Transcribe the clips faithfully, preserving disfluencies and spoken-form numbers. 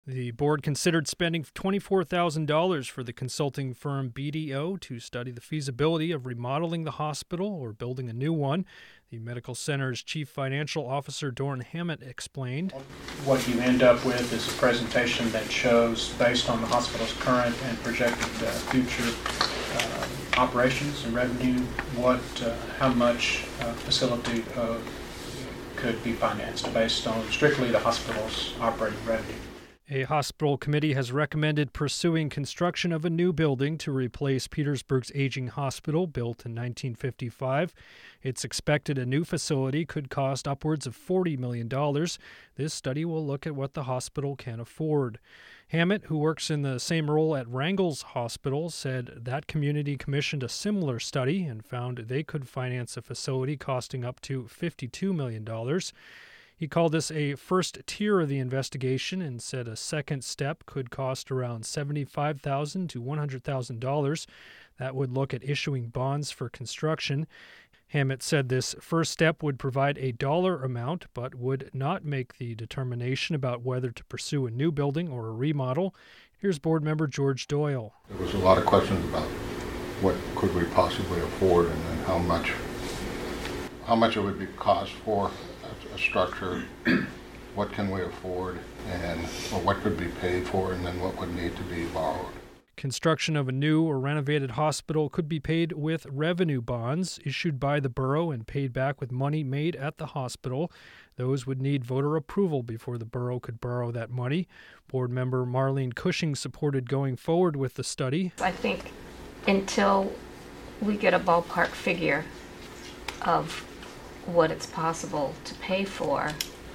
The board considered spending twenty-four thousand dollars for the consulting firm B D O to study the feasibility of remodeling the hospital or building a new one. The medical center's chief financial officer, Doran Hammett, explained. What you end up with is a presentation that shows, based on the hospital's current and projected uh, future uh, operations and revenue, what, uh, how much uh, facility uh, could be financed based on strictly the hospital's operating revenue. A hospital committee has recommended pursuing construction of a new building to replace Petersburg's aging hospital, built in nineteen fifty-five. It's expected a new facility could cost upwards of forty million dollars. This study will look at what the hospital can afford. Hammett, who works in the same role at Wrangell's Hospital, said that community commissioned a similar study and found they could finance a facility costing up to fifty-two million dollars. He called this a first tier of the investigation and said a second step could cost around seventy-five thousand dollars to one hundred thousand dollars. That would look at issuing bonds for construction. Hammett said this first step would provide a dollar amount but would not make the determination about whether to pursue a new building or a remodel. Here's board member George Doyle. There was a lot of questions about what could we possibly afford and then how much, how much it would be cost for a structure, what can we afford, and or what could be paid for, and then what would need to be borrowed. Construction of a new or renovated hospital could be paid with revenue bonds issued by the borough and paid back with money made at the hospital. Those would need voter approval before the borough could borrow that money. Board member Marlene Cushing supported going forward with the study. I think until we get a ballpark figure of what it's possible to pay for,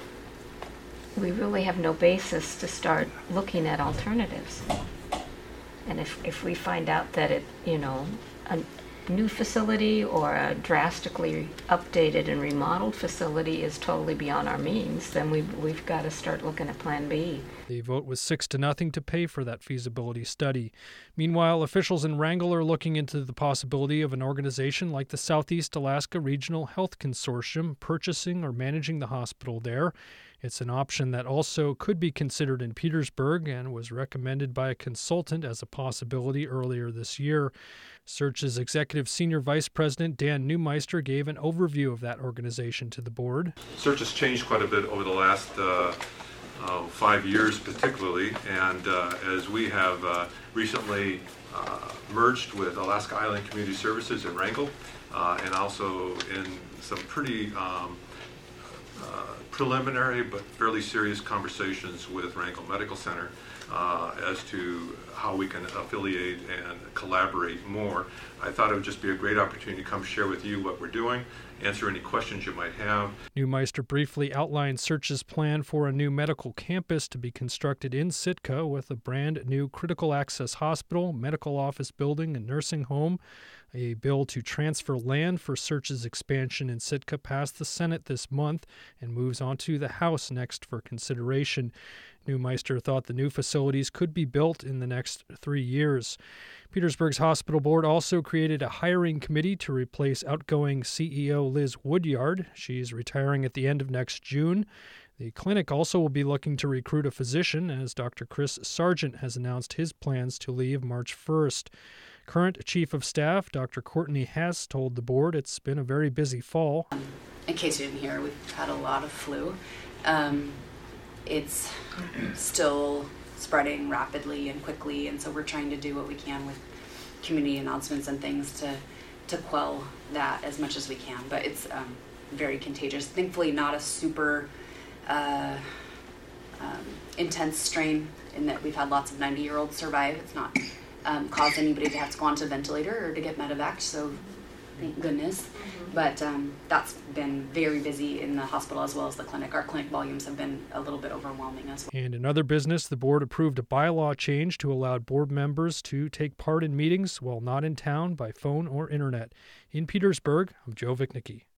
we really have no basis to start looking at alternatives. And if, if we find out that it, you know, a new facility or a drastically updated and remodeled facility is totally beyond our means, then we've, we've got to start looking at Plan B. The vote was six to nothing to pay for that feasibility study. Meanwhile, officials in Wrangell are looking into the possibility of an organization like the Southeast Alaska Regional Health Consortium purchasing or managing the hospital there. It's an option that also could be considered in Petersburg and was recommended by a consultant as a possibility earlier this year. Search's executive senior vice president Dan Neumeister gave an overview of that organization to the board. Search has changed quite a bit over the last uh, uh, five years particularly, and uh, as we have uh, recently uh, merged with Alaska Island Community Services in Wrangell, uh, and also in some pretty um, uh, preliminary but fairly serious conversations with Wrangell Medical Center uh, as to how we can affiliate and collaborate more. I thought it would just be a great opportunity to come share with you what we're doing, answer any questions you might have. Neumeister briefly outlined Search's plan for a new medical campus to be constructed in Sitka with a brand new critical access hospital, medical office building, and nursing home. A bill to transfer land for Search's expansion in Sitka passed the Senate this month and moves on to the House next for consideration. Neumeister thought the new facilities could be built in the next three years. Petersburg's hospital board also created a hiring committee to replace outgoing C E O Liz Woodyard. She's retiring at the end of next June. The clinic also will be looking to recruit a physician, as Doctor Chris Sargent has announced his plans to leave March first. Current Chief of Staff, Doctor Courtney Hess, told the board it's been a very busy fall. In case you didn't hear, we've had a lot of flu. Um, it's still spreading rapidly and quickly, and so we're trying to do what we can with community announcements and things to, to quell that as much as we can. But it's um, very contagious. Thankfully, not a super uh, um, intense strain in that we've had lots of ninety-year-olds survive. It's not Um, caused anybody to have to go onto a ventilator or to get medevac, so thank goodness. Mm-hmm. But um, that's been very busy in the hospital as well as the clinic. Our clinic volumes have been a little bit overwhelming as well. And in other business, the board approved a bylaw change to allow board members to take part in meetings while not in town by phone or internet. In Petersburg, I'm Joe Vichnicki.